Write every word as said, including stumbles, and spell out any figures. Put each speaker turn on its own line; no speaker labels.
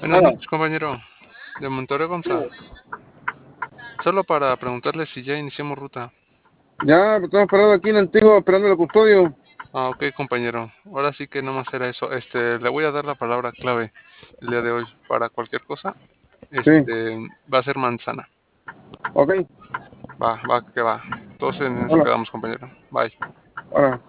Buenas
Nada,
noches, compañero. De Monterrey Gonza. Solo para preguntarle si ya iniciamos ruta.
ya estamos parados aquí en Antigua esperando el custodio.
Ah, ok, compañero. Ahora sí que no más era eso. Este, le voy a dar la palabra clave el día de hoy. Para cualquier cosa,
Sí,
este, va a ser manzana.
ok,
Va, va, que va. Entonces en eso
hola,
quedamos, compañero. Bye.
hola.